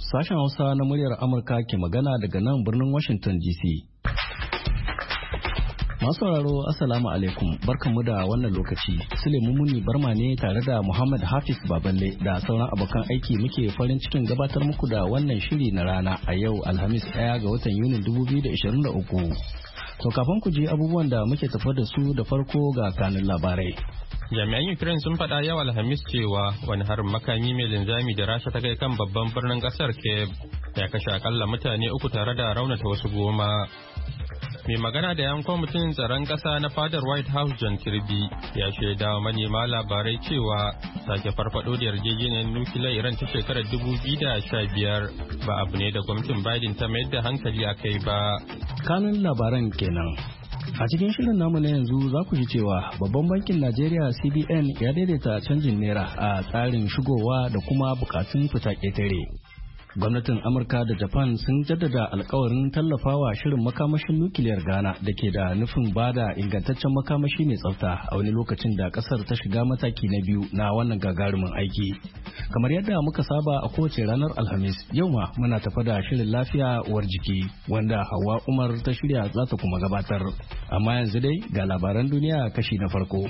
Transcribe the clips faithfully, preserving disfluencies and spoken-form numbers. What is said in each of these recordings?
Sashen Hausa na muryar Amurka ke magana daga nan birnin Washington D C. Masu sauraro Assalamu alaikum, barkanmu da wannan lokaci. Suleiman Muni Barma ne tare da Muhammad Hafiz Baballe da sauran abokan aiki muke farin cikin gabatar muku da wannan shiri na rana a yau Alhamis ɗaya ga watan Yunin dubu biyu da ashirin da uku. To kafin ku ji abubuwan da muke tafa da su da farko ga kanun labarai. Jami'an Ukraine sun faɗa yau Alhamis cewa wani harin makami mai linzami da Rasha ta kai kan babban birnin ƙasar Kiev ya kashe akalla mutane uku tare da raunata wasu goma. Mai magana da yan kwamitin tsaron ƙasa na fadar White House John Kirby ya shaida wa manema labarai cewa sake farfado da yarjejeniyar nukiliyar Iran ta shekarar dubu biyu da sha biyar ba abu ne da gwamnatin Biden ta mayar da hankali a kai ba. Kanun labaran kenan. A cikin shirin namu na yanzu za ku ji cewa babban bankin Najeriya C B N ya daidaita canjin naira a tsarin shigowa da kuma bukatun fita ƙetare. Gwamnatin Amurka da Japan sun jaddada alkawarin tallafawa shirin makamashin nukiliyar Ghana da ke da nufin bada ingantaccen makamashi mai tsafta a wani lokacin da kasar ta shiga mataki na biyu na wannan gagarumin aiki. Kamar yadda muka saba a kowace ranar Alhamis, yau ma muna tafa da shirin lafiya uwar jiki wanda Hauwa Umar ta shirya za ta kuma gabatar. Amma yanzu dai ga labaran duniya kashi na farko.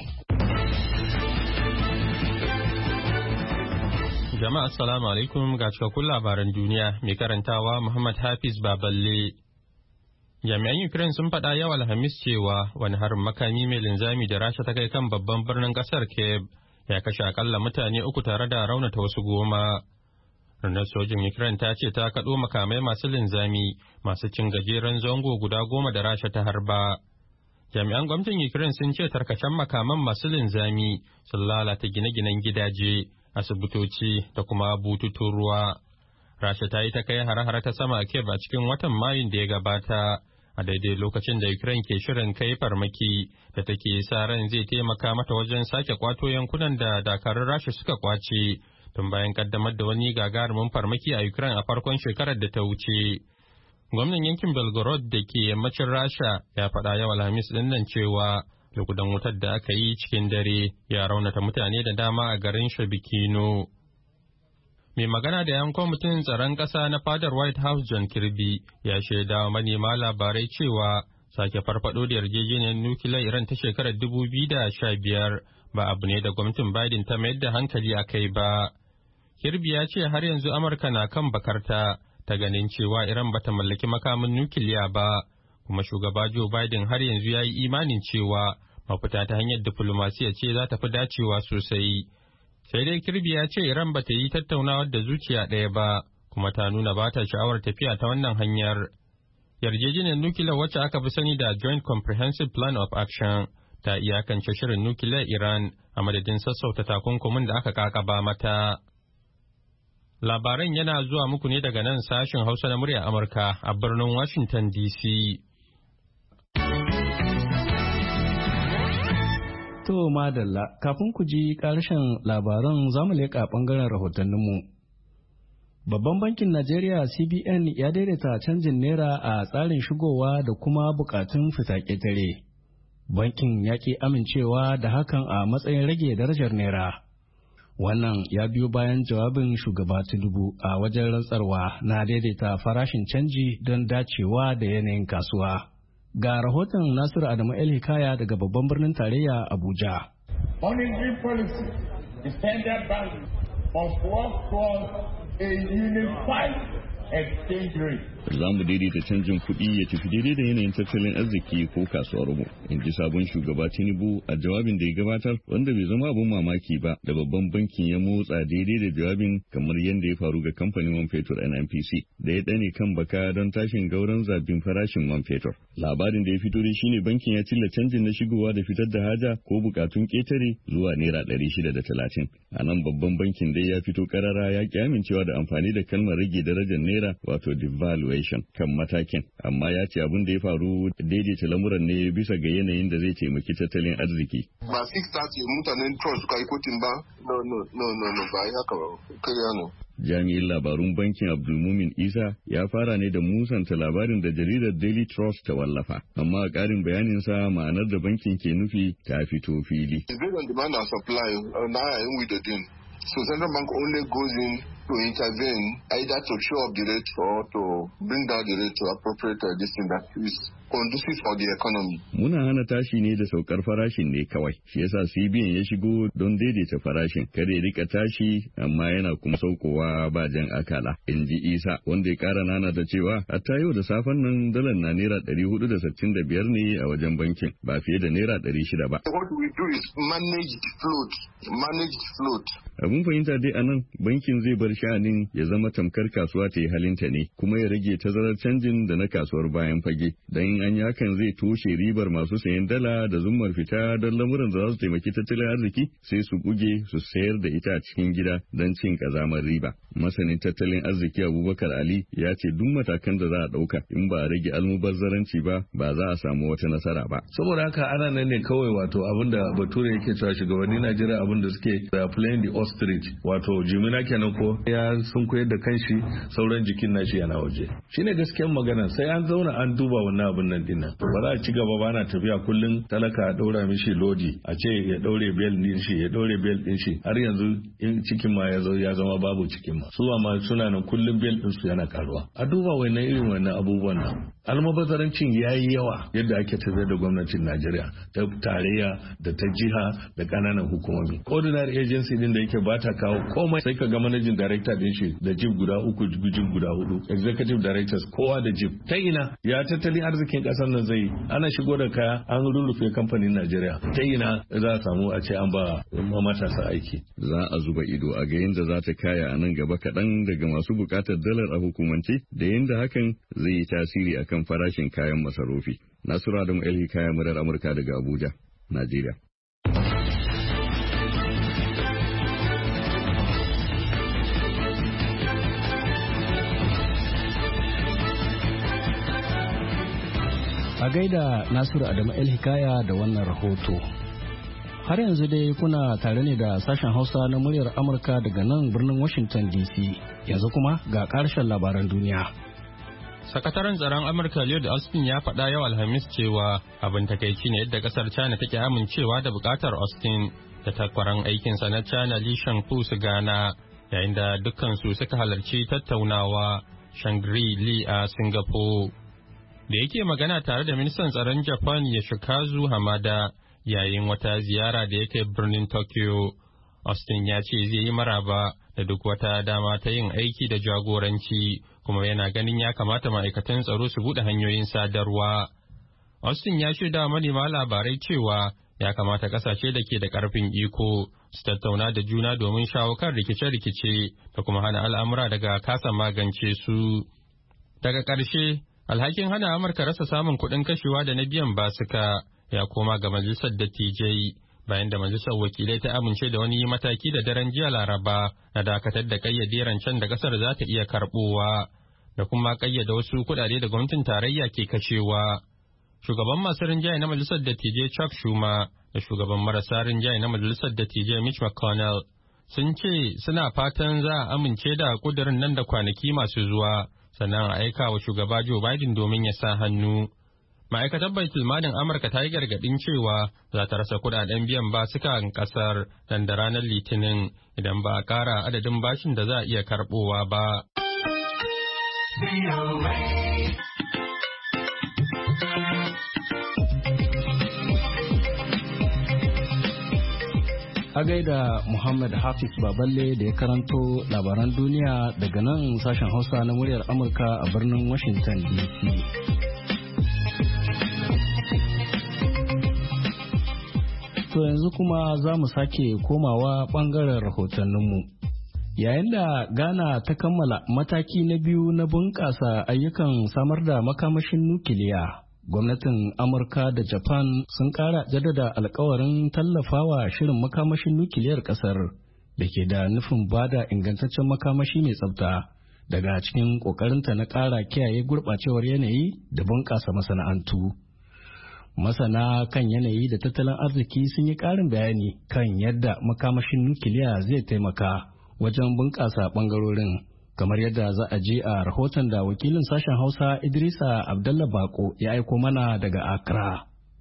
Jama'a assalamu alaikum ga cikakkun labaran duniya mai karantawa Muhammad Hafiz Baballe. Jami'an Ukraine sun faɗa yau Alhamis cewa wani harin makami mai linzami da Rasha ta kai kan babban birnin ƙasar Kiev ya kashe akalla mutane uku tare da raunata wasu goma. Rundunar sojin Ukraine ta ce ta kaɗo makamai masu linzami masu cin gajeren zango guda goma da Rasha ta harba. Jami'an gwamnatin Ukraine sun ce tarkacen makaman masu linzami sun lalata gine-ginen gidaje, asibitoci da kuma bututun ruwa. Rasha ta yi ta kai hare-hare ta sama a Kiev a cikin watan Mayun da ya gabata, a daidai lokacin da Ukraine ke shirin kai farmaki da take sa ran zai taimaka mata wajen sake kwato yankunan da dakarun Rasha suka kwace tun bayan kaddamar da wani gagarumin farmaki a Ukraine a farkon shekarar da ta wuce. Gwamnan yankin Belgorod da ke yammacin Rasha ya faɗa yau Alhamis ɗin nan cewa lugudan wutar da aka yi cikin dare ya raunata mutane da dama a garin Shabikino. Mai magana da yan kwamitin tsaron ƙasa na fadar White House John Kirby ya shaida wa manema labarai cewa sake farfado da yarjejeniyar nukiliyar Iran ta shekarar dubu biyu da sha biyar ba abu ne da gwamnatin Biden ta mayar da hankali a kai ba. Kirby ya ce har yanzu Amurka na kan bakarta ta ganin cewa Iran bata mallaki makamin nukiliya ba. Kuma shugaba Joe Biden har yanzu ya yi imanin cewa mafita ta hanyar diflomasiya ce za ta fi dacewa sosai. Sai dai Kirby ya ce Iran ba ta yi tattaunawar da zuciya ɗaya ba, kuma ta nuna ba ta sha'awar tafiya ta wannan hanyar. Yarjejeniyar nukiliyar wacce aka fi sani da Joint Comprehensive Plan of Action ta iyakance shirin nukiliyar Iran a madadin sassauta takunkumin da aka kakaba mata. Labaran yana zuwa muku ne daga nan sashen Hausa na muryar Amurka a birnin Washington D C. To madalla, kafin ku ji ƙarshen labaran zamu leƙa ɓangaren rahotanninmu. Babban bankin Najeriya C B N ya daidaita canjin naira a tsarin shigowa da kuma buƙatun fita ƙetare. Bankin ya ƙi amincewa da hakan a matsayin rage darajar naira. Wannan ya biyo bayan jawabin shugaba Tinubu a wajen rantsarwa na daidaita farashin canji don dacewa da yanayin kasuwa. Ga rahoton Nasiru Adamu El Hikaya daga babban birnin tarayya Abuja. Monetary policy, the standard bank must work towards a unified exchange rate. Za mu daidaita canjin kuɗi ya tafi daidai da yanayin tattalin arziki ko kasuwar mu, in ji sabon shugaba Tinubu a jawabin da ya gabatar, wanda bai zama abin mamaki ba da babban bankin ya motsa daidai da jawabin kamar yadda ya faru ga kamfanin man fetur N N P C da ya ɗane kan baka don tashin gauran zabin farashin man fetur. Labarin da ya fito dai shine bankin ya cilla canjin na shigowa da fitar da haja ko bukatun ƙetare zuwa naira ɗari shida da talatin. A nan babban bankin dai ya fito karara ya ƙi amincewa da amfani da kalmar rage darajar naira wato devaluation kan matakin, amma ya ce abin da ya faru daidaita lamuran ne bisa ga yanayin da zai taimaki tattalin arziki. Ba six thirty mutanen trust suka yi kotin ba? No, no, no, no, no, ba ya haka ba, kariya ne. Jami'in labarun bankin Abdulmumin Isa ya fara ne da musanta labarin da jaridar Daily Trust ta wallafa, amma a ƙarin bayaninsa ma'anar da bankin ke nufi ta fito fili. It's based on demand and supply, na yayin with the din. So central bank only goes in to intervene either to show up the rate or to bring down the rate to appropriate uh, this thing that is conducive for the economy. Muna hana tashi ne da saukar farashin ne kawai. Shi yasa C B N ya shigo don daidaita farashin. Kada ya rika tashi amma yana kuma saukowa ba jan akala. In ji Isa wanda ya kara nana da cewa hatta yau da safen nan dalar na naira ɗari hudu da sittin da biyar ne a wajen bankin ba fiye da naira ɗari shida ba. What we do is manage the float. Manage the float. Abun fahimta dai a nan bankin zai bar sha'anin ya zama tamkar kasuwa ta yi halinta ne kuma ya rage tazarar canjin da na kasuwar bayan fage. Dan an yi hakan zai toshe ribar masu sayan dala da zummar fita don lamuran da za su taimaki tattalin arziki sai su buge su sayar da ita a cikin gida don cin kazamar riba. Masanin tattalin arziki Abubakar Ali ya ce duk matakan da za a ɗauka in ba a rage almubazzaranci ba ba za a samu wata nasara ba. Saboda haka ana nan ne kawai wato abinda Bature yake cewa shugabanni Najeriya abinda suke playing the ostrich wato jimina kenan ko ya sun koyar da kanshi sauran jikin nashi yana waje. Shine gaskiyar magana sai an zauna an duba wannan abin nan dinnan. Ba za a ci gaba ba na tafiya kullum talaka a daura mishi lodi a ce ya daure bel din shi ya daure bel din shi har yanzu in cikin ma ya zo ya zama babu cikin ma. Su ma suna nan kullum bel din su yana karuwa. A duba wannan irin wannan abubuwan nan. Almubazarancin yayi yawa yadda ake tafiyar da gwamnatin Najeriya ta tarayya da ta jiha da kananan hukumomi. Ordinary agency din da yake ba ta kawo komai sai ka ga managing director din shi da jib guda uku jib guda hudu executive directors kowa da jib. Ta ina ya tattalin arzikin kasar nan zai ana shigo da kaya an rurrufe kamfanin Najeriya. Ta ina za a samu a ce an ba matasa aiki. Za a zuba ido a ga yadda za ta kaya a nan gaba kaɗan daga masu buƙatar dalar a hukumance da yadda hakan zai yi tasiri akan farashin kayan masarufi. Nasiru Adamu El Hikaya murar Amurka daga Abuja, Najeriya. A gaida Nasiru Adamu El Hikaya da wannan rahoto. Har yanzu dai kuna tare ne da sashen Hausa na muryar Amurka daga nan birnin Washington D C. Yanzu kuma ga ƙarshen labaran duniya. Sakataren tsaron Amurka Lloyd Austin ya faɗa yau Alhamis cewa abin takaici ne yadda ƙasar China take amincewa da buƙatar Austin da takwaran aikinsa na China Li Shangfu su gana yayin da dukkansu suka halarci tattaunawa Shangri-Li a Singapore. Da yake magana tare da ministan tsaron Japan Yoshikazu Hamada yayin wata ziyara da ya kai birnin Tokyo, Austin ya ce zai yi maraba da duk wata dama ta yin aiki da jagoranci kuma yana ganin ya kamata ma'aikatan tsaro su buɗe hanyoyin sadarwa. Austin ya shaida manema labarai cewa ya kamata ƙasashe da ke da ƙarfin iko su tattauna da juna domin shawo kan rikice-rikice da kuma hana al'amura daga kasa magance su. Daga ƙarshe, alhakin hana Amurka rasa samun kuɗin kashewa da na biyan basuka ya koma ga majalisar dattijai bayan da majalisar wakilai ta amince da wani mataki da daren jiya Laraba na dakatar da kayyade rancen da kasar za ta iya karbowa da kuma kayyade wasu kuɗaɗe da gwamnatin tarayya ke kashewa. Shugaban masu rinjaye na majalisar dattijai Chuck Schumer da shugaban marasa rinjaye na majalisar dattijai Mitch McConnell sun ce suna fatan za a amince da kudirin nan da kwanaki masu zuwa sannan a aika wa shugaba Joe Biden domin ya sa hannu. Ma'aikatar Baitulmalin Amurka ta yi gargaɗin cewa za ta rasa kuɗaɗen biyan basukan ƙasar nan da ranar Litinin idan ba a ƙara adadin bashin da za a iya karɓowa ba. A gaida Muhammad Hafiz Baballe da ya karanto labaran duniya daga nan sashen Hausa na muryar Amurka a birnin Washington D C. To yanzu kuma za mu sake komawa ɓangaren rahotanninmu. Yayin da Ghana ta kammala mataki na biyu na bunƙasa ayyukan samar da makamashin nukiliya, gwamnatin Amurka da Japan sun ƙara jaddada alkawarin tallafawa shirin makamashin nukiliyar ƙasar da ke da nufin bada ingantaccen makamashi mai tsafta daga cikin ƙoƙarinta na ƙara kiyaye gurɓacewar yanayi da bunƙasa masana'antu. Masana kan yanayi da tattalin arziki sun yi ƙarin bayani kan yadda makamashin nukiliya zai taimaka wajen bunƙasa ɓangarorin, kamar yadda za a je a rahoton da wakilin sashen Hausa Idrisa Abdallah Bako ya aiko mana daga Accra.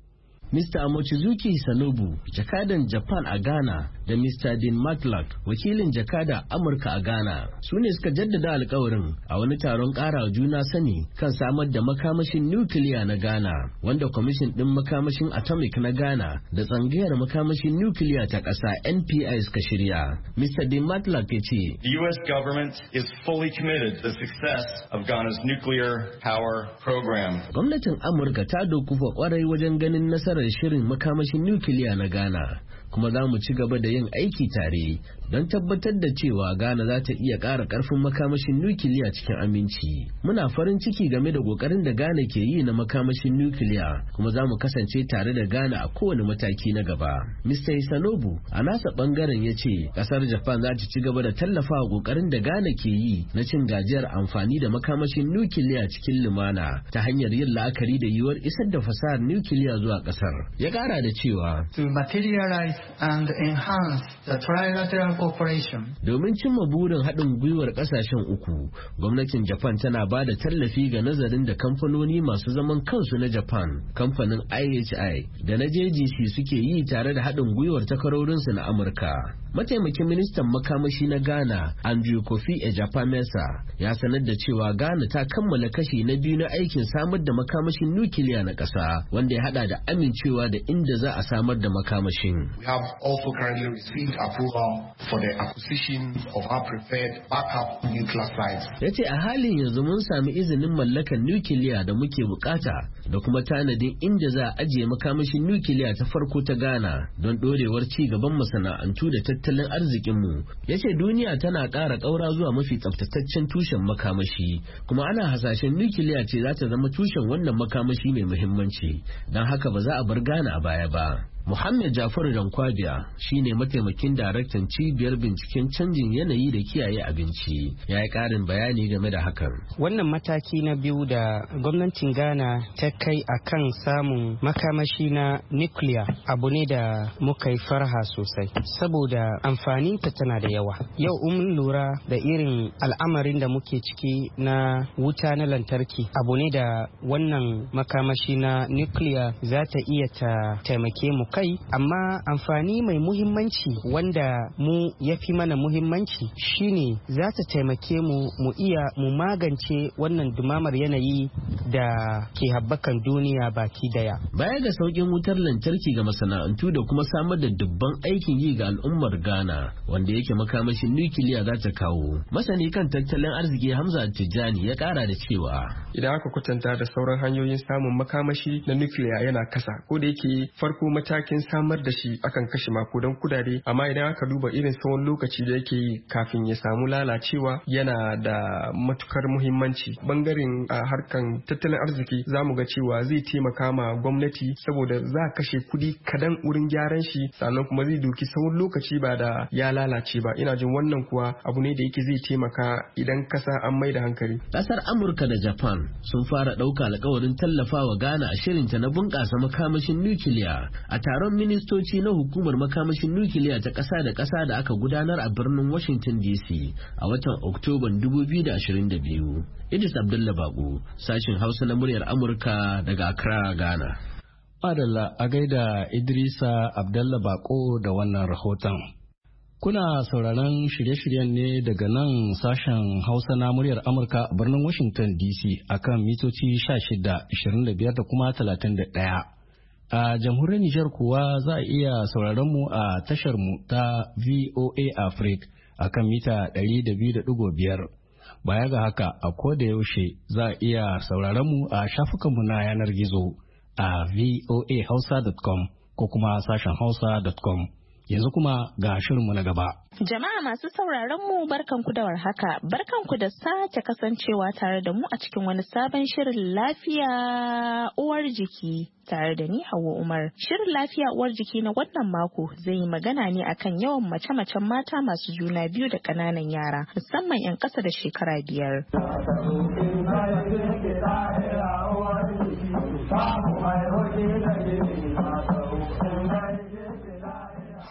Mister Mochizuki Sanobu, jakadan Japan a Ghana, da Mister Dean Matlock, wakilin jakada Amurka a Ghana, su ne suka jaddada alkawarin a wani taron ƙara juna sani kan samar da makamashin nukiliya na Ghana, wanda kwamishin ɗin makamashin atomic na Ghana da tsangayar makamashin nukiliya ta ƙasa N P I suka shirya. Mister Dean Matlock ya ce, The U S government is fully committed to the success of Ghana's nuclear power program. Gwamnatin Amurka ta dokufa kwarai wajen ganin nasarar shirin makamashin nukiliya na Ghana, kuma za mu ci gaba da yin aiki tare don tabbatar da cewa Ghana za ta iya ƙara ƙarfin makamashin nukiliya cikin aminci. Muna farin ciki game da ƙoƙarin da Ghana ke yi na makamashin nukiliya, kuma za mu kasance tare da Ghana a kowane mataki na gaba. Mister Isanobu a nasa ɓangaren ya ce ƙasar Japan za ta ci gaba da tallafawa ƙoƙarin da Ghana ke yi na cin gajiyar amfani da makamashin nukiliya cikin lumana ta hanyar yin la'akari da yiwuwar isar da fasahar nukiliya zuwa ƙasar. Ya ƙara da cewa, to materialize and enhance the trilateral cooperation. Domin cimma burin haɗin gwiwar ƙasashen uku, gwamnatin Japan tana ba da tallafi ga nazarin da kamfanoni masu zaman kansu na Japan, kamfanin I H I da na J G C suke yi tare da haɗin gwiwar takarorinsu na Amurka. Mataimakin ministan makamashi na Ghana, Andrew Kofi Ejapamesa, ya sanar da cewa Ghana ta kammala kashi na biyu na aikin samar da makamashin nukiliya na ƙasa, wanda ya haɗa da amincewa da inda za a samar da makamashin. We have also currently received approval for the acquisition of our preferred backup nuclear sites. Ya ce a halin yanzu mun sami izinin mallakar nukiliya da muke bukata da kuma tanadin inda za a ajiye makamashin nukiliya ta farko ta Ghana don ɗorewar ci gaban masana'antu da tattalin arzikinmu. Ya ce duniya tana ƙara ƙaura zuwa mafi tsaftataccen tushen makamashi, kuma ana hasashen nukiliya ce za ta zama tushen wannan makamashi mai muhimmanci, don haka ba za a bar Ghana a baya ba. Muhammad Jafaru Dankwabiya shine mataimakin daraktan cibiyar binciken canjin yanayi da kiyaye abinci, ya yi ƙarin bayani game da hakan. Wannan mataki na biyu da gwamnatin Ghana ta kai a kan samun makamashi na nukiliya abu ne da muka yi farha sosai, saboda amfaninta tana da yawa. Yau mun lura da irin al'amarin da muke ciki na wuta na lantarki, abu ne da wannan makamashi na nukiliya za ta iya ta taimake mu kai, amma amfani mai muhimmanci wanda mu ya fi mana muhimmanci shine za ta taimake mu mu iya mu magance wannan dumamar yanayi da ke habbakan duniya baki daya. Baya ga sauƙin wutar lantarki ga masana'antu da kuma samar da dubban aikin yi ga al'ummar Ghana wanda yake makamashin nukiliya za ta kawo, masani kan tattalin arziki Hamza Tijjani ya ƙara da cewa, idan aka kwatanta da sauran hanyoyin samun makamashi na nukiliya yana kasa, ko da yake farko matakin samar da shi akan kashe makudan kudade, amma idan aka duba irin tsawon lokaci da yake yi kafin ya samu lalacewa yana da matukar muhimmanci. Bangaren a harkan tattalin arziki za mu ga cewa zai taimaka ma gwamnati saboda za a kashe kudi kadan wurin gyaran shi, sannan kuma zai doki tsawon lokaci ba da ya lalace ba. Ina jin wannan kuwa abu ne da yake zai taimaka idan kasa an mai da hankali. Kasar Amurka da Japan sun fara ɗauka alkawarin tallafawa Ghana a shirinta na bunƙasa makamashin nukiliya a taron ministoci na hukumar makamashin nukiliya ta ƙasa da ƙasa da aka gudanar a birnin Washington D C a watan Oktoban dubu biyu da ashirin da biyu. Idris Abdullah Bako, sashin Hausa na muryar Amurka daga Accra, Ghana. Adalla a gaida Idrisa Abdullah Bako da wannan rahoton. Kuna sauraron shirye-shiryen ne daga nan sashen Hausa na muryar Amurka a birnin Washington D C akan mitoci sha shida, ashirin da biyar da kuma talatin da ɗaya. A jamhuriyar Nijar kuwa za a iya sauraron mu a tashar mu ta V O A Africa akan mita ɗari da biyu da ɗigo biyar. Baya ga haka a koda yaushe za a iya sauraron mu a shafukanmu na yanar gizo a voa hausa dot com ko kuma sashen hausa dot com. Yanzu kuma ga shirinmu na gaba. Jama'a masu sauraron mu barkanku da warhaka, barkanku da sake kasancewa tare da mu a cikin wani sabon shirin lafiya uwar jiki tare da ni Hauwa Umar. Shirin lafiya uwar jiki na wannan mako zai yi magana ne akan yawan mace-macen mata masu juna biyu da ƙananan yara, musamman 'yan ƙasa da shekara biyar.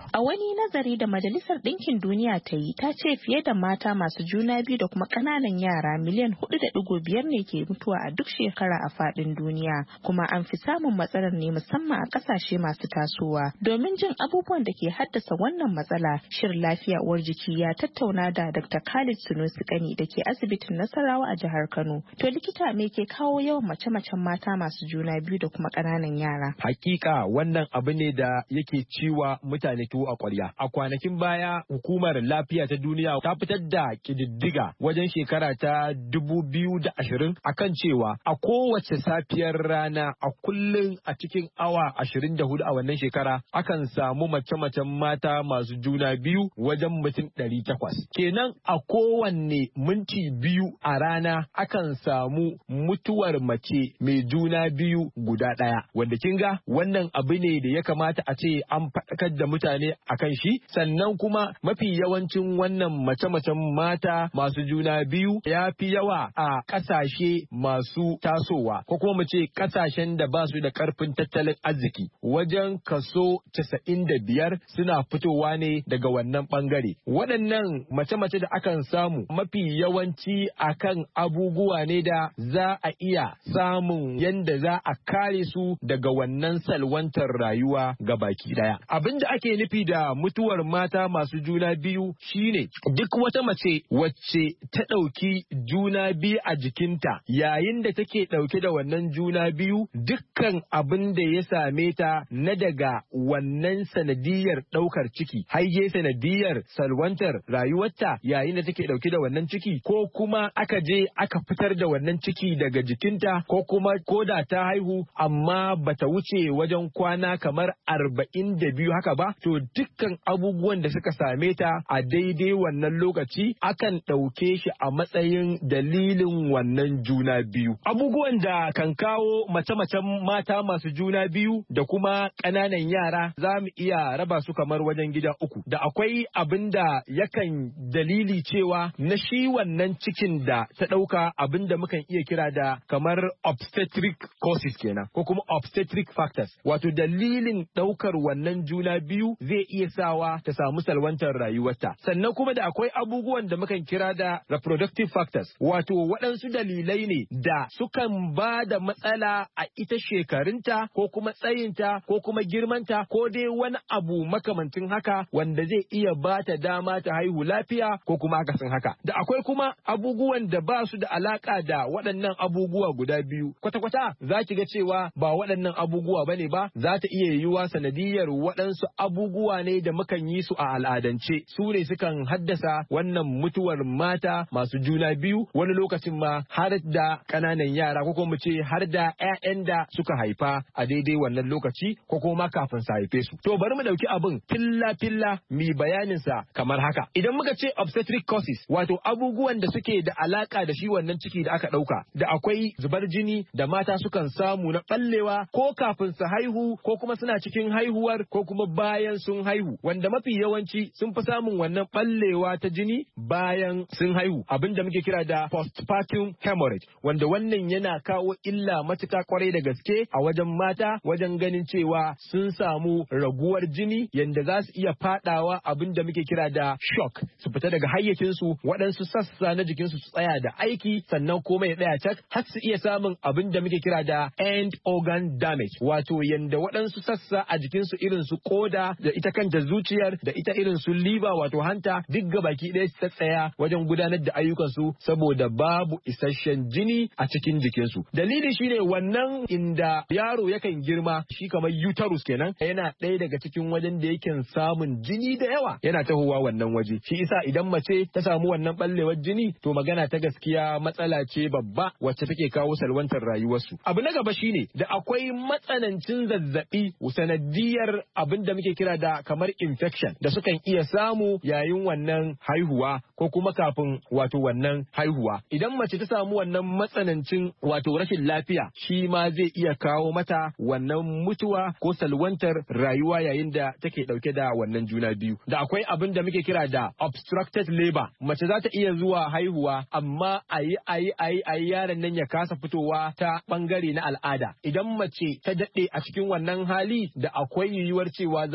A wani nazari da Majalisar Ɗinkin Duniya ta yi ta ce fiye da mata masu juna biyu da kuma ƙananan yara miliyan hudu da ɗigo biyar ne ke mutuwa a duk shekara a faɗin duniya, kuma an fi samun matsalar ne musamman a ƙasashe masu tasowa. Domin jin abubuwan da ke haddasa wannan matsala, shirin lafiya uwar jiki ya tattauna da Dakta Khalid Sunusi Kani da ke asibitin Nasarawa a jihar Kano. To likita, me ke kawo yawan mace-macen mata masu juna biyu da kuma ƙananan yara? Hakika wannan abu ne da yake ciwa mutane tuwo a ƙwarya. A kwanakin baya hukumar lafiya ta duniya ta fitar da ƙididdiga wajen shekara ta dubu biyu da ashirin akan cewa a kowace safiyar rana a kullum a cikin awa ashirin da hudu a wannan shekara akan samu mace-macen mata masu juna biyu wajen mutum ɗari takwas. Kenan a kowanne minti biyu a rana akan samu mutuwar mace mai juna biyu guda ɗaya. Wanda kin ga wannan abu ne da ya kamata a ce an faɗakar da mutane akan shi, sannan kuma mafi yawancin wannan mace-macen mata masu juna biyu ya fi yawa a ƙasashe masu tasowa, ko kuma mu ce ƙasashen da ba su da ƙarfin tattalin arziki. Wajen kaso casa'in da biyar suna fitowa ne daga wannan ɓangare. Waɗannan mace-mace da akan samu mafi yawanci akan abubuwa ne da za a iya samun yanda za a kare su daga wannan salwantar rayuwa ga baki daya. Abin da ake nufi da mutuwar mata masu juna biyu shine duk wata mace wacce ta ɗauki juna biyu a jikinta yayin da take ɗauke da wannan juna biyu, dukkan abin da ya same ta na daga wannan sanadiyar ɗaukar ciki haige sanadiyar salwantar rayuwarta yayin da take ɗauke da wannan ciki, ko kuma aka je aka fitar da wannan ciki daga jikinta, ko kuma koda ta haihu amma bata wuce wajen kwana kamar arba'in da biyu haka ba, to dukkan abubuwan da suka same ta a daidai wannan lokaci akan ɗauke shi a matsayin dalilin wannan juna biyu. Abubuwan da kan kawo mace-macen mata masu juna biyu da kuma ƙananan yara za mu iya raba su kamar wajen gida uku. Da akwai abin da yakan dalili cewa na shi wannan cikin da ta ɗauka, abin da mukan iya kira da kamar obstetric causes kenan, ko kuma obstetric factors, wato dalilin ɗaukar wannan juna biyu zai iya sawa ta samu salwantar rayuwarta. Sannan kuma da akwai abubuwan da mukan kira da reproductive factors, wato waɗansu dalilai ne da sukan ba da matsala a ita shekarunta ko kuma tsayinta ko kuma girmanta ko dai wani abu makamancin haka wanda zai iya ba ta dama ta haihu lafiya ko kuma akasin haka. Da akwai kuma abubuwan da ba su da alaka da waɗannan abubuwa guda biyu kwata-kwata, za ki ga cewa ba waɗannan abubuwa bane ba, za ta iya yiwuwa sanadiyar waɗansu abubuwa ne da mukan yi su a al'adance, su ne sukan haddasa wannan mutuwar mata masu juna biyu, wani lokacin ma har da ƙananan yara ko kuma mu ce har da 'ya'yan da suka haifa a daidai wannan lokaci ko kuma kafin su haife su. To bari mu ɗauki abin filla-filla mi bayanin sa kamar haka. Idan muka ce obstetric causes, wato abubuwan da suke da alaka da shi wannan ciki da aka ɗauka, da akwai zubar jini da mata sukan samu na ɓallewa ko kafin su haihu ko kuma suna cikin haihuwar ko kuma bayan sun haihu, wanda mafi yawanci sun fi samun wannan ɓallewa ta jini bayan sun haihu, abin da muke kira da postpartum hemorrhage, wanda wannan yana kawo illa matuka kwarai da gaske a wajen mata wajen ganin cewa sun samu raguwar jini yanda za su iya fadawa abin da muke kira da shock, su fita daga hayyacinsu, waɗansu sassa na jikinsu su tsaya da aiki sannan komai ya tsaya cak, har su iya samun abin da muke kira da end organ damage, wato yanda waɗansu sassa a jikinsu irin su koda da ita kanta zuciyar da ita irin su liver wato hanta duk gabaki ɗaya su tsaya wajen gudanar da ayyukansu saboda babu isasshen jini a cikin jikinsu. Dalili shine wannan inda yaro yakan girma, shi kamar uterus kenan, yana ɗaya daga cikin wajen da yake samun jini da yawa yana tahowa wannan waje. Shi isa idan mace ta samu wannan ɓallewar jini, to magana ta gaskiya matsala ce babba wacce take kawo salwantar rayuwarsu. Abu na gaba shine da akwai matsanancin zazzabi sanadiyar abin da muke kira da kamar infection da sukan iya samu yayin wannan haihuwa ko kuma kafin wato wannan haihuwa. Idan mace ta samu wannan matsanancin wato rashin lafiya, shi ma zai iya kawo mata wannan mutuwa ko salwantar rayuwa yayin da take dauke da wannan juna biyu. Da akwai abin da muke kira da obstructed labor, mace za ta iya zuwa haihuwa amma ayi ayi ayi ayi yaron nan ya kasa fitowa ta bangare na al'ada. Idan mace ta daɗe a cikin wannan hali, da akwai yiwuwar cewa za ta iya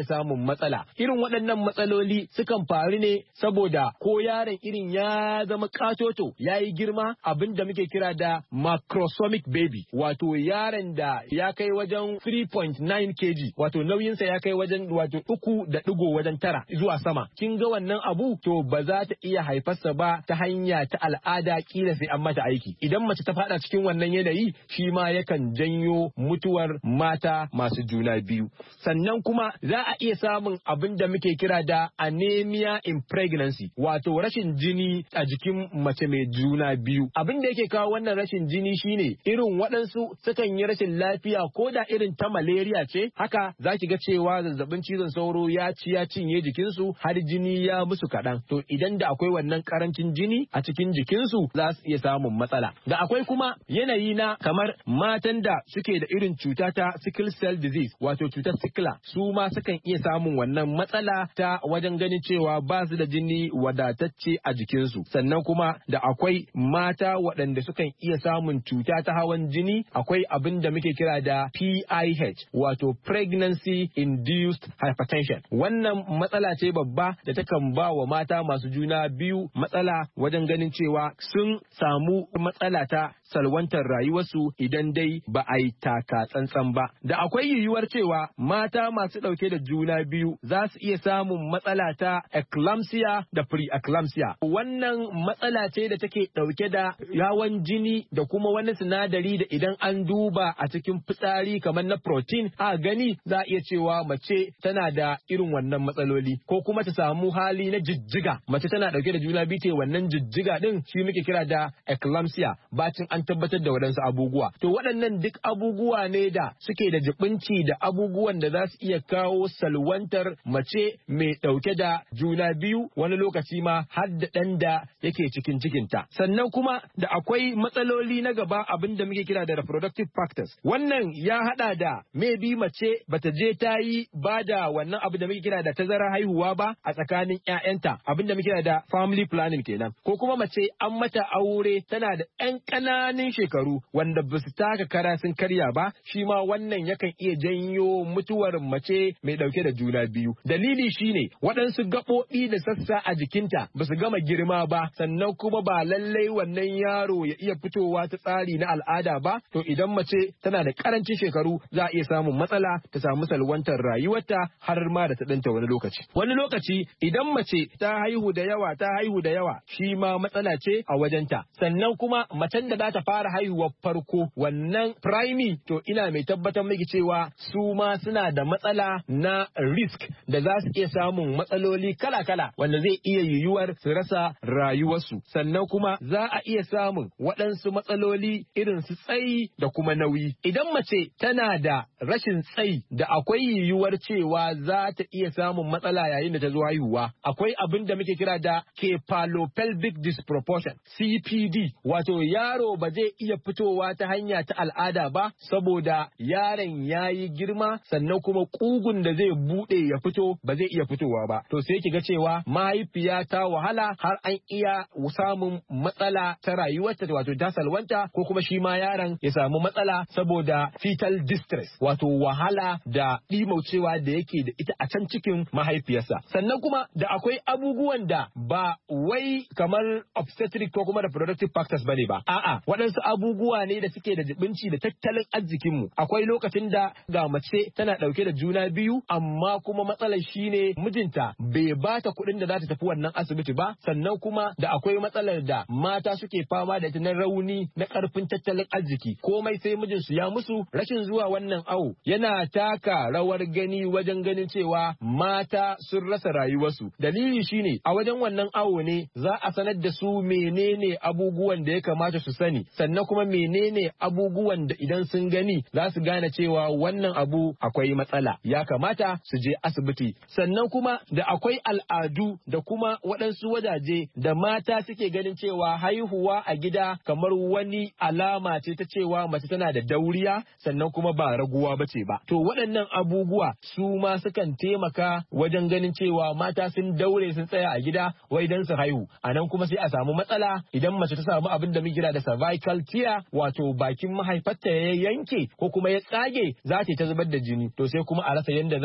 iya samun matsala. Irin waɗannan matsaloli sukan faru ne saboda ko yaron irin ya zama katoto ya yi girma, abin da muke kira da macrosomic baby, wato yaron da ya kai wajen three point nine kilograms, wato nauyinsa ya kai wajen wato uku da ɗigo wajen tara zuwa sama. Kin ga wannan abu to ba za ta iya haifarsa ba ta hanya ta al'ada, kila sai an mata aiki. Idan mace ta faɗa cikin wannan yanayi, shi ma yakan janyo mutuwar mata masu juna biyu. Sannan kuma za a iya samun abin da muke kira da anemia in pregnancy, wato rashin jini a jikin mace mai juna biyu. Abin da yake kawo wannan rashin jini shine irin waɗansu sukan yi rashin lafiya ko da irin ta malaria ce, haka za ki ga cewa zazzabin cizon sauro ya ci ya cinye jikinsu har jini ya musu kaɗan. To idan da akwai wannan karancin jini a cikin jikinsu za su iya samun matsala. Da akwai kuma yanayi na kamar matan da suke da irin cuta ta sickle cell disease, wato cutar sikila, su ma sukan iya samun wannan matsala ta wajen ganin cewa ba su da jini wadatacce a jikinsu. Sannan kuma da akwai mata waɗanda sukan iya samun cuta ta hawan jini, akwai abin da muke kira da P I H, wato pregnancy induced hypertension. Wannan matsala ce babba da takan ba wa mata masu juna biyu matsala wajen ganin cewa sun samu matsala ta salwantar rayuwarsu idan dai ba a yi taka tsantsan ba. Da akwai yiwuwar cewa mata masu ɗauke da juna biyu za su iya samun matsala ta eclampsia da pre-eclampsia. Wannan matsala ce da take ɗauke da yawan jini da kuma wani sinadari da idan an duba a cikin fitsari kamar na protein a gani, za a iya cewa mace tana da irin wannan matsaloli, ko kuma ta samu hali na jijjiga. Mace tana ɗauke da juna biyu, te wannan jijjiga din shi muke kira da eclampsia, bacin an tabbatar da waɗansu abubuwa. To waɗannan duk abubuwa ne da suke da jibinci da abubuwan da za su iya kawo salwantar mace mai ɗauke da juna biyu, wani lokaci ma har da ɗan da yake cikin cikinta. Sannan kuma da akwai matsaloli na gaba, abin da muke kira da reproductive factors. Wannan ya haɗa da maybe mace bata je ta yi ba da wannan abu da muke kira da tazarar haihuwa ba a tsakanin ƴaƴanta, abin da muke kira da family planning kenan. Ko kuma mace an mata aure tana da ƴan ƙananan shekaru wanda ba su taka kara sun karya ba, shi ma wannan yakan iya janyo mutuwar mace mai ɗauke da juna biyu. Dalili shine waɗansu gaɓoɓi da sassa a jikinta ba su gama girma ba, sannan kuma ba lallai wannan yaro ya iya fitowa ta tsari na al'ada ba. To idan mace tana da ƙarancin shekaru, za a iya samun matsala, ta samu salwantar rayuwarta har ma da ta ɗanta wani lokaci. Wani lokaci idan mace ta haihu da yawa ta haihu da yawa, shi ma matsala ce a wajenta. Sannan kuma macen da za ta fara haihuwar farko, wannan primary, to ina mai tabbatar miki cewa su ma suna da matsala na risk da za su iya samun matsaloli kala-kala wanda zai iya yiwuwar su rasa rayuwarsu. Sannan kuma za a iya samun waɗansu matsaloli irin su tsayi da kuma nauyi. Idan mace tana da rashin tsayi, da akwai yiwuwar cewa za ta iya samun matsala yayin da ta zo haihuwa. Akwai abin da muke kira da cephalopelvic disproportion, C P D, wato yaro ba zai iya fitowa ta hanya ta al'ada ba saboda yaron ya yi girma, sannan kuma kugun da zai bude ya fito ba zai iya fitowa ba. To sai kiga cewa mahaifiya ta wahala har an iya samun matsala ta rayuwarta, wato ta salwanta, ko kuma shi ma yaron ya samu matsala saboda fetal distress, wato wahala da ɗimaucewa da yake da ita a can cikin mahaifiyarsa. Sannan kuma da akwai abubuwan da ba wai kamar obstetric ko kuma reproductive factors bane ba, a'a waɗansu abubuwa ne da suke da jibinci da tattalin arzikinmu. Akwai lokacin da ga mace tana ɗauke da juna biyu, amma kuma matsalar shine mijinta bai ba ta kuɗin da za ta tafi wannan asibiti ba. Sannan kuma da akwai matsalar da mata suke fama da ita na rauni na ƙarfin tattalin arziki, komai sai mijinsu ya musu. Rashin zuwa wannan awo yana taka rawar gani wajen ganin cewa mata sun rasa rayuwarsu. Dalili shine a wajen wannan awo ne za a sanar da su menene abubuwan da ya kamata su sani, sannan kuma menene abubuwan da idan sun gani za su gane cewa wannan abu akwai matsala, ya kamata su je asibiti. Sannan kuma da akwai al'adu da kuma waɗansu wajaje da mata suke ganin cewa haihuwa a gida kamar wani alama ce ta cewa mace tana da dauriya, sannan kuma ba raguwa ba ce ba. To waɗannan abubuwa su ma sukan taimaka wajen ganin cewa mata sun daure sun tsaya a gida wai dan su haihu. A nan kuma sai a samu matsala idan mace ta samu abin da muke kira da cervical tear, wato bakin mahaifarta ya yanke ko kuma ya tsage, za ta ta zubar da jini. To sai kuma a rasa yadda za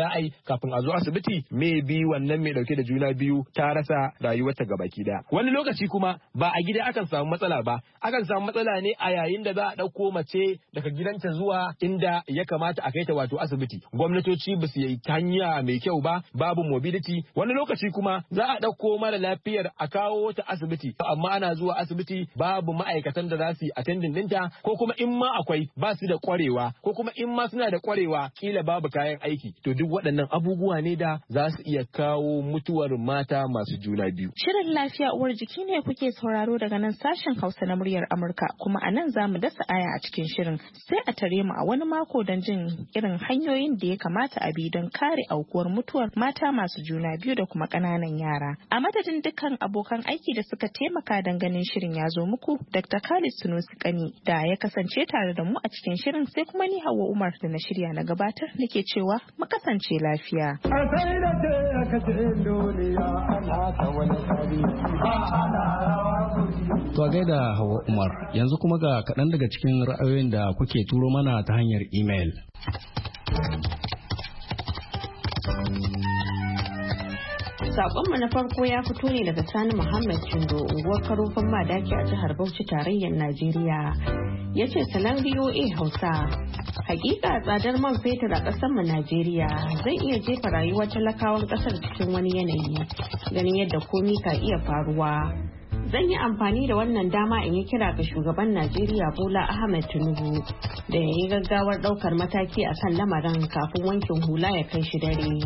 a yi kafin a zo asibiti me bi wannan mai dauke da juna biyu ta rasa rayuwarta gabaki daya. Wani lokaci kuma ba a gida akan samu matsala ba, akan samu matsala ne a yayin da za a ɗauko mace daga gidanta zuwa inda ya kamata a kai ta wato asibiti. Gwamnatoci ba su yi hanya mai kyau ba, babu mobility. Wani lokaci kuma za a ɗauko mara lafiyar a kawo ta asibiti, amma ana zuwa asibiti babu ma'aikatan da za su yi attending ɗinta, ko kuma in ma akwai ba su da ƙwarewa, ko kuma in ma suna da ƙwarewa kila babu kayan aiki. To duk waɗannan abubuwa ne da za su iya kawo mutuwar mata masu juna biyu. Shirin lafiya uwar jiki ne kuke sauraro daga nan sashen Hausa na muryar Amurka, kuma a nan za mu dasa aya a cikin shirin, sai a tare mu a wani mako don jin irin hanyoyin da ya kamata a bi don kare aukuwar mutuwar mata masu juna biyu da kuma ƙananan yara. A madadin dukkan abokan aiki da suka taimaka don ganin shirin ya zo muku, Dakta Khalid Sunusi Kani da ya kasance tare da mu a cikin shirin, sai kuma ni Hauwa Umar da na shirya na gabatar nake cewa mu kasance lafiya. To a gaida Hauwa Umar, yanzu kuma ga kaɗan daga cikin ra'ayoyin da kuke turo mana ta hanyar imel. Sakonmu na farko ya fito ne daga Sani Muhammad Chindo, unguwar Karofin Madaki a jihar Bauchi, tarayyar Najeriya. Ya ce salam B O A Hausa. Hakika tsadar man fetur a ƙasar mu Najeriya zai iya jefa rayuwar talakawan ƙasar cikin wani yanayi, ganin yadda komi ka iya faruwa. Zan yi amfani da wannan dama in yi kira ga shugaban Najeriya Bola Ahmed Tinubu da ya yi gaggawar ɗaukar mataki a kan lamarin kafin wankin hula ya kai shi dare.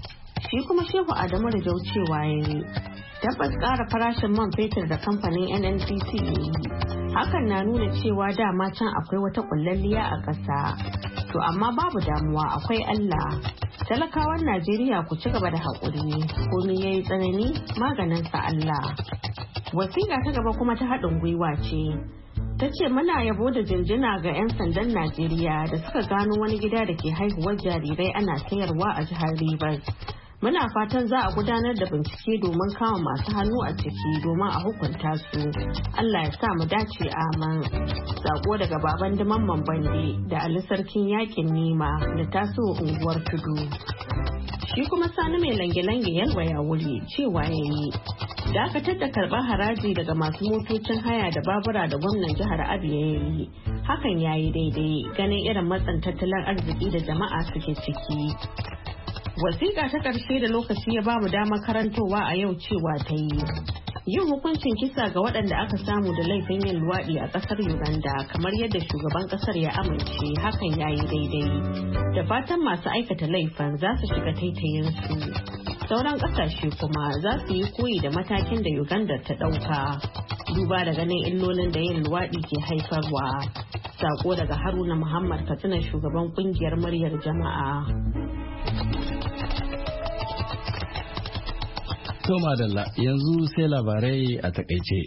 Shi kuma Shehu Adamu da cewa ya yi tabbas ƙara farashin man fetur da kamfanin N N P C ya yi. Hakan na nuna cewa dama can akwai wata ƙullalliya a ƙasa. To amma babu damuwa, akwai Allah. Talakawan Najeriya ku ci gaba da haƙuri, komai ya yi tsanani maganinsa Allah. Wasiƙa ta gaba kuma ta haɗin gwiwa ce. Ta ce muna yabo da jinjina ga 'yan sandan Najeriya da suka gano wani gida da ke haihuwar jarirai ana sayarwa a jihar Rivers. Muna fatan za a gudanar da bincike domin kama masu hannu a ciki domin a hukunta su. Allah ya sa mu dace, amin. Sako daga baban Mamman Bande da Ali Sarkin Yakin Nima da taso unguwar Tudu. Shi kuma Sani mai lange-lange yalwa ya wuri cewa ya yi. Dakatar da karɓar haraji daga masu motocin haya da babura da gwamnan jihar Abia ya yi. Hakan ya yi daidai ganin irin matsan tattalin arziki da jama'a suke ciki. Wasiƙa ta ƙarshe da lokaci ya bamu damar karantowa a yau cewa ta yi. Yin hukuncin kisa ga waɗanda aka samu da laifin yin luwaɗi a ƙasar Uganda kamar yadda shugaban ƙasar ya amince, hakan ya yi daidai. Da fatan masu aikata laifin za su shiga taitayinsu. Sauran ƙasashe kuma za su yi koyi da matakin da Uganda ta ɗauka. Duba da ganin illolin da yin luwaɗi ke haifarwa. Sako daga Haruna Muhammad Katsina, shugaban ƙungiyar muryar jama'a. To madalla, yanzu sai labarai a takaice.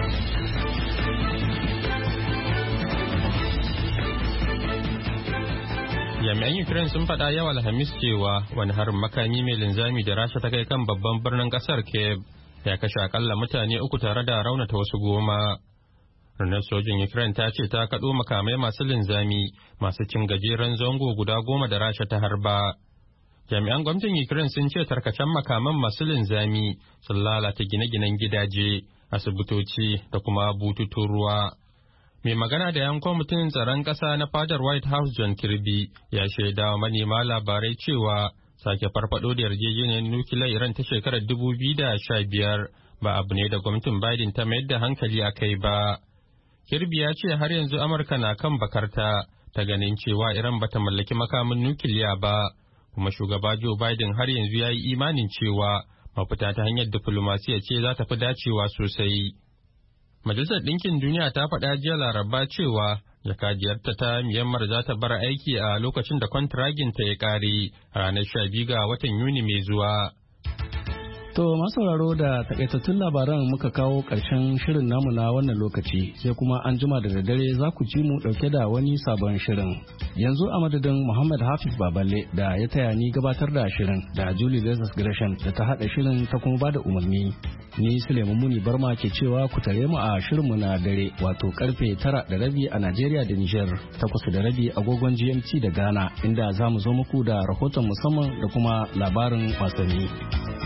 Jami'an Ukraine sun faɗa yau Alhamis cewa wani harin makami mai linzami da Rasha ta kai kan babban birnin ƙasar Kiev ya kashe akalla mutane uku tare da raunata wasu goma. Rundunar sojin Ukraine ta ce ta kaɗo makamai masu linzami masu cin gajeren zango guda goma da Rasha ta harba. Jami'an gwamnatin Ukraine sun ce tarkacen makaman masu linzami sun lalata gine-ginen gidaje, asibitoci da kuma bututun ruwa. Mai magana da yan kwamitin tsaron ƙasa na fadar White House John Kirby ya shaida wa manema labarai cewa sake farfado da yarjejeniyar nukiliyar Iran ta shekarar dubu biyu da sha biyar ba abu ne da gwamnatin Biden ta mayar da hankali a kai ba. Kirby ya ce har yanzu Amurka na kan bakarta ta ganin cewa Iran bata mallaki makamin nukiliya ba. Kuma shugaba Joe Biden har yanzu ya yi imanin cewa mafita ta hanyar diflomasiya ce za ta fi dacewa sosai. Majalisar Ɗinkin Duniya ta faɗa jiya Laraba cewa jakadiyarta ta Myanmar za ta bar aiki a lokacin da kwantiraginta ya ƙare ranar sha biyu ga watan Yuni mai zuwa. To masu sauraro da takaitattun labaran muka kawo ƙarshen shirin namu na wannan lokaci sai kuma an jima da daddare za ku ji mu ɗauke da wani sabon shirin. Yanzu a madadin Muhammad Hafiz Baballe da ya taya ni gabatar da shirin da Julie Lazarus Gresham da ta haɗa shirin ta kuma bada umarni. Ni Suleiman Muni Barma ke cewa ku tare mu a shirinmu na dare wato karfe tara da rabi a Najeriya da Nijar takwas da rabi agogon G M T da Ghana inda za mu zo muku da rahoton musamman da kuma labarin wasanni.